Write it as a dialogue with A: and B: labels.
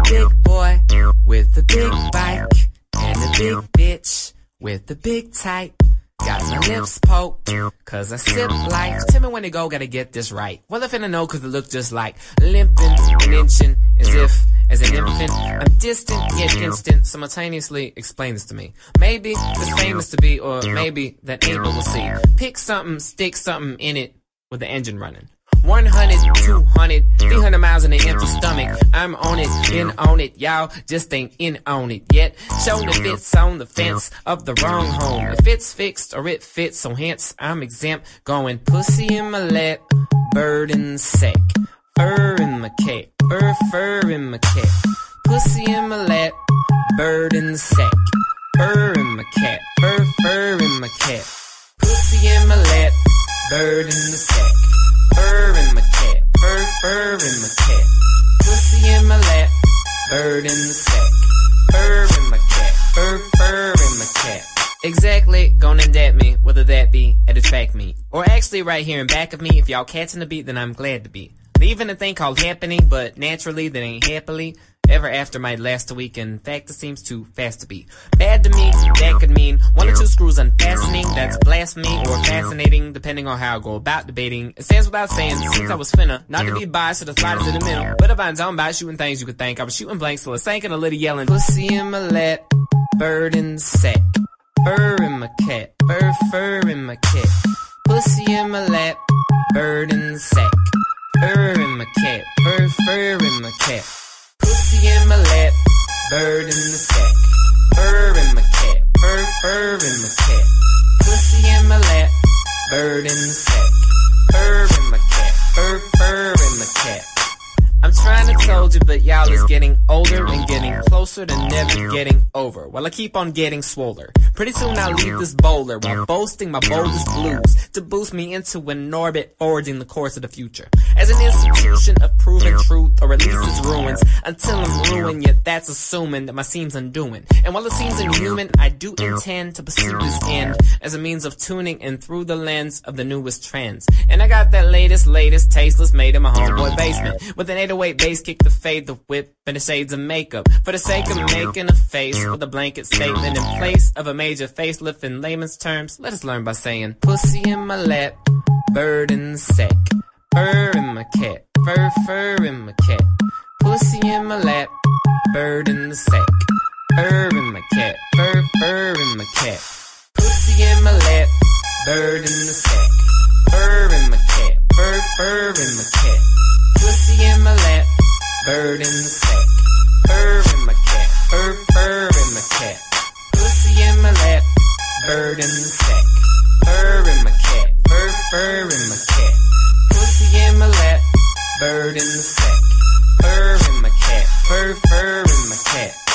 A: big boy with the big bike and a big bitch with the big type. Got my lips poked, cause I sip life. Tell me when to go, gotta get this right. Well, I finna know, cause it look just like limping and inching, as if, as an infant, I'm distant yet instant. Simultaneously explain this to me. Maybe this famous to be, or maybe that ain't what we'll see. Pick something, stick something in it with the engine running. 100, 200, 300 miles in an empty stomach. I'm on it, been on it, y'all just ain't in on it yet. Show the fits on the fence of the wrong home. If it's fixed or it fits, so hence I'm exempt. Going pussy in my lap, bird in the sack, fur in my cat, fur in my cat. Pussy in my lap, bird in the sack, fur in my cat, fur in my cat. Pussy in my lap, bird in the sack, fur in my cat, fur in my cat. Pussy in my lap, bird in the sack, fur in my cat, fur in my cat. Exactly, gonna adapt me, whether that be at a track meet, or actually right here in back of me. If y'all catching the beat, then I'm glad to be. Leaving a thing called happening, but naturally that ain't happily ever after might last a week. In fact, it seems too fast to be bad to me. That could mean one or two screws unfastening. That's blasphemy or fascinating, depending on how I go about debating. It stands without saying, since I was finna not to be biased to the sliders in the middle. But if I'm talking about shooting things you could think I was shooting blanks till it sank in a little yelling. Pussy in my lap, bird in the sack, fur in my cat, fur in my cat. Pussy in my lap, bird in the sack, fur in my cat, fur in my cat. Pussy in my lap, bird in the sack, fur in my cat, fur in my cat. Pussy in my lap, bird in the sack, fur in my cat, fur in my cat. I'm trying to told you, but y'all is getting older and getting closer to never getting over. While I keep on getting swoller. Pretty soon I'll leave this boulder while boasting my boldest blues to boost me into an orbit forging the course of the future. As an institution of proven truth, or at least its ruins, until I'm ruined, yet that's assuming that my seam's undoing. And while it seems inhuman, I do intend to pursue this end as a means of tuning in through the lens of the newest trends. And I got that latest, tasteless made in my homeboy basement with an 808 bass kick to fade the whip and the shades of makeup for the sake of making a face with a blanket statement in place of a major facelift. In layman's terms, let us learn by saying pussy in my lap, bird in the sack, fur in my cat, fur in my cat. Pussy in my lap, bird in the sack, fur in my cat, fur in my cat. Pussy in my lap, bird in the sack, fur in my cat, fur in my cat. Pussy in my lap, bird in the sack, fur in my cat, fur in my cat. Pussy in my lap, bird in the sack, fur in my cat, fur in my cat. Pussy in my lap, bird in the sack, fur in my cat, fur in my cat.